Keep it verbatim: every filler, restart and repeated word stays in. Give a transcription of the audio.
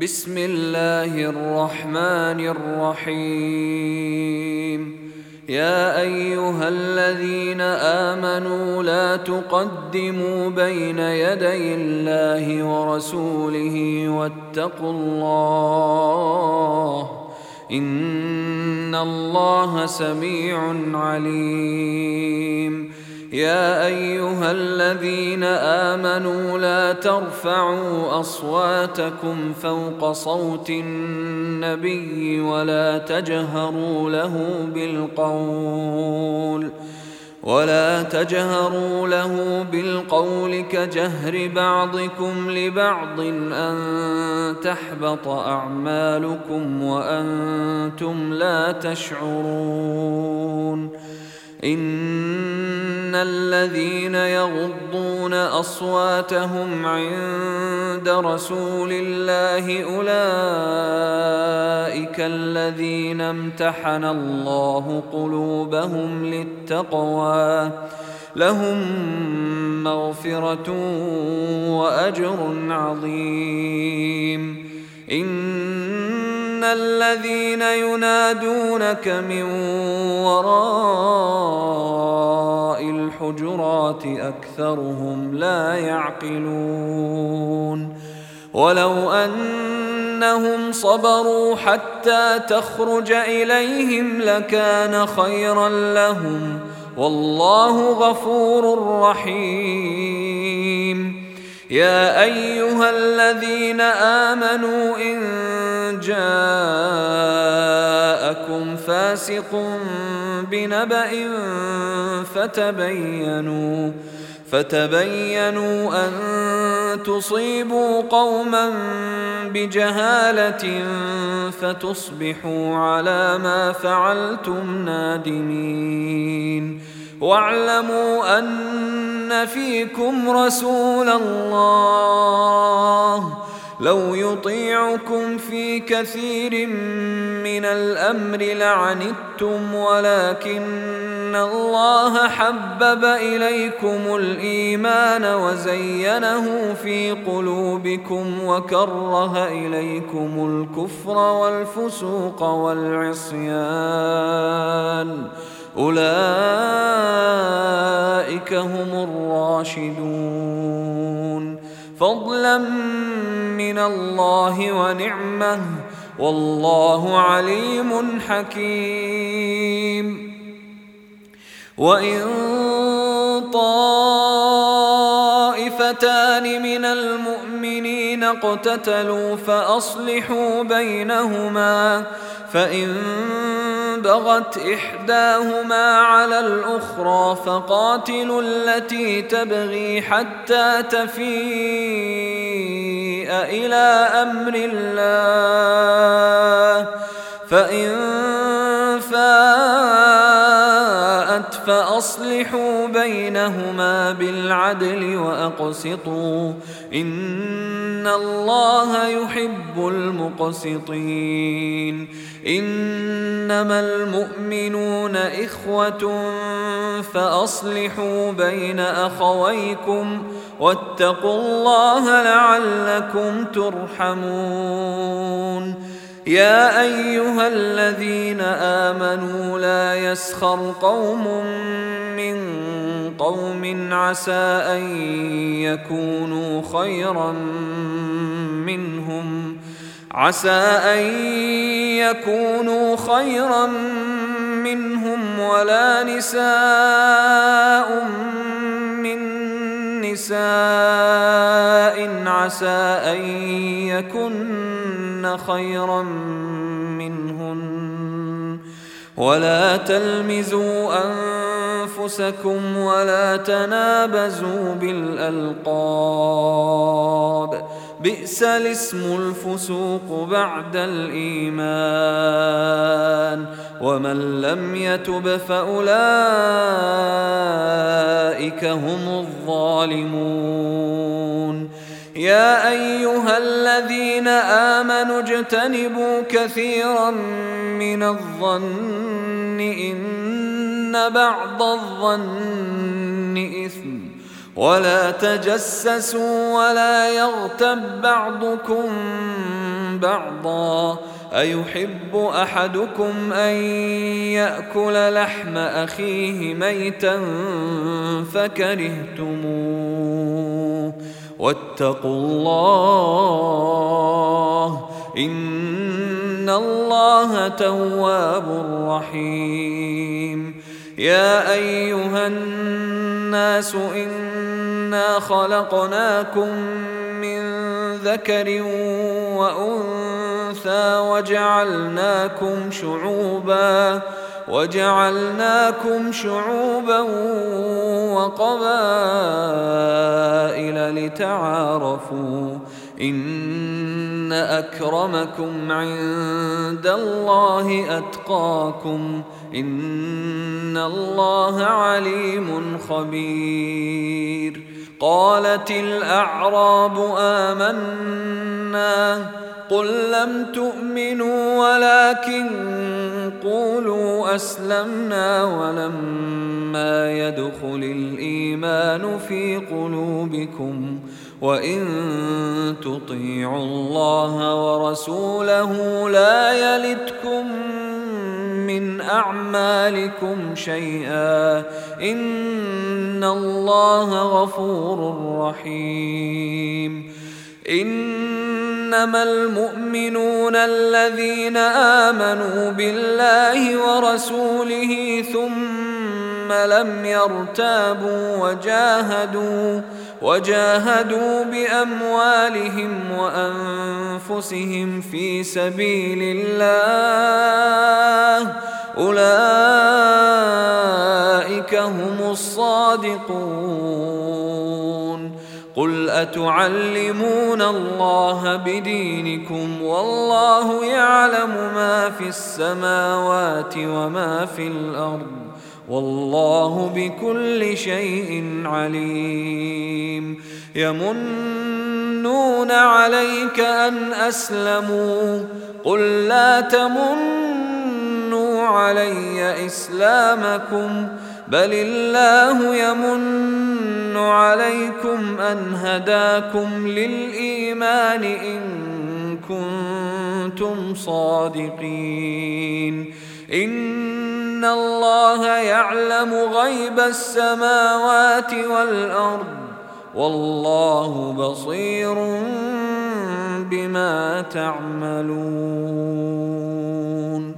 بسم الله الرحمن الرحيم. يا أيها الذين آمنوا لا تقدموا بين يدي الله ورسوله واتقوا الله إن الله سميع عليم. يا أيها الذين آمنوا لا ترفعوا أصواتكم فوق صوت النبي ولا تجهروا له بالقول ولا تجهروا له بالقول كجهر بعضكم لبعض أن تحبط أعمالكم وأنتم لا تشعرون. إن الذين يغضون أصواتهم عند رسول الله أولئك الذين امتحن الله قلوبهم للتقوى لهم مغفرة وأجر عظيم. إن الذين ينادونك من وراء الحجرات أكثرهم لا يعقلون. ولو أنهم صبروا حتى تخرج إليهم لكان خيرا لهم والله غفور رحيم. يا أيها الذين آمنوا إن جاءكم فاسق بنبأ فتبينوا فتبينوا أن تصيبوا قوما بجهالة فتصبحوا على ما فعلتم نادمين. واعلموا أن فيكم رسول الله لو يطيعكم في كثير من الأمر لعنتم ولكن الله حبب إليكم الإيمان وزينه في قلوبكم وكره إليكم الكفر والفسوق والعصيان أولئك هم الراشدون فضلا من الله ونعمه والله عليم حكيم. وإن طائفتان من المؤمنين اقتتلوا فأصلحوا بينهما فإن بغت إحداهما على الأخرى فقاتلوا التي تبغي حتى تفيء إلى أمر الله فإن فاءت فأصلحوا بينهما بالعدل وأقسطوا إن الله يحب المقسطين. إنما المؤمنون إخوة فأصلحوا بين أخويكم واتقوا الله لعلكم ترحمون. يا أيها الذين آمنوا لا يسخر قوم من قوم عسى أن يكونوا خيرا منهم عسى أن يكونوا خيرا منهم ولا نساء من نساء عسى أن يكن خيرا منهن ولا تلمزوا أنفسكم ولا تنابزوا بالألقاب بئس الاسم الفسوق بعد الإيمان ومن لم يتب فأولئك هم الظالمون. يا أيها الذين آمنوا اجتنبوا كثيرا من الظن إن بعض الظن إثم ولا تجسسوا ولا يغتب بعضكم بعضا أيحب أحدكم أن يأكل لحم أخيه ميتا فكرهتموه واتقوا الله إن الله تواب رحيم. يا أيها الناس إنا خلقناكم من ذكر وأنثى وجعلناكم شعوبا وجعلناكم شعوبا وقبائل لتعارفوا إن أكرمكم عند الله أتقاكم إن الله عليم خبير. قالت الأعراب آمنا قل لم تؤمنوا ولكن قولوا أسلمنا ولما يدخل الإيمان في قلوبكم وإن تطيعوا الله ورسوله لا يلتكم من أعمالكم شيئا إن الله غفور رحيم. إنما المؤمنون الذين آمنوا بالله ورسوله ثم لم يرتابوا وجاهدوا وجاهدوا بأموالهم وأنفسهم في سبيل الله أولئك هم الصادقون. قل أتعلمون الله بدينكم والله يعلم ما في السماوات وما في الأرض والله بكل شيء عليم. يمنون عليك أن أسلموا قل لا تمنوا علي إسلامكم بل الله يمن عليكم أن هداكم للإيمان إن كنتم صادقين. إن الله يعلم غيب السماوات والأرض والله بصير بما تعملون.